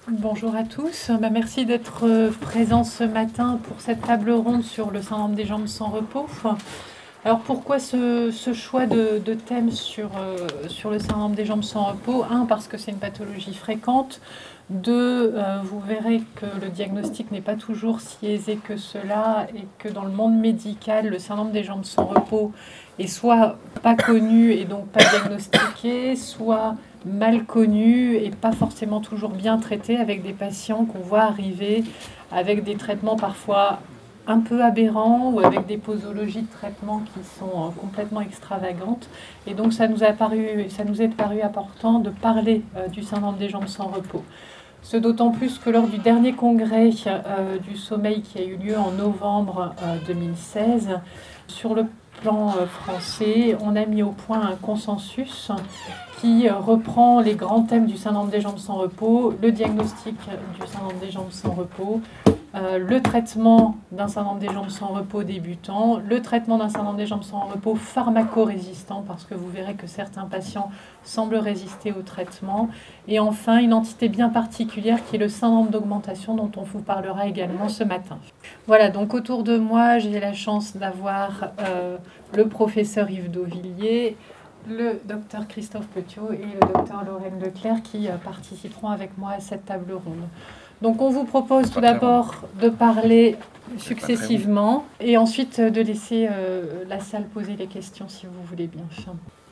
Bonjour à tous. Merci d'être présents ce matin pour cette table ronde sur le syndrome des jambes sans repos. Alors pourquoi ce choix de thème sur le syndrome des jambes sans repos? Un, parce que c'est une pathologie fréquente. Deux, vous verrez que le diagnostic n'est pas toujours si aisé que cela et que dans le monde médical, le syndrome des jambes sans repos est soit pas connu et donc pas diagnostiqué, soit mal connu et pas forcément toujours bien traité, avec des patients qu'on voit arriver avec des traitements parfois un peu aberrants ou avec des posologies de traitement qui sont complètement extravagantes. Et donc ça nous est paru important de parler du syndrome des jambes sans repos. Ce d'autant plus que lors du dernier congrès du sommeil qui a eu lieu en novembre 2016, sur le plan français, on a mis au point un consensus qui reprend les grands thèmes du syndrome des jambes sans repos, le diagnostic du syndrome des jambes sans repos, le traitement d'un syndrome des jambes sans repos débutant, le traitement d'un syndrome des jambes sans repos pharmacorésistant, parce que vous verrez que certains patients semblent résister au traitement, et enfin une entité bien particulière qui est le syndrome d'augmentation dont on vous parlera également ce matin. Voilà, donc autour de moi, j'ai la chance d'avoir le professeur Yves Dauvilliers, le docteur Christophe Petiot et le docteur Lorraine Leclerc qui participeront avec moi à cette table ronde. Donc on vous propose tout d'abord de parler successivement et ensuite de laisser la salle poser les questions si vous voulez bien.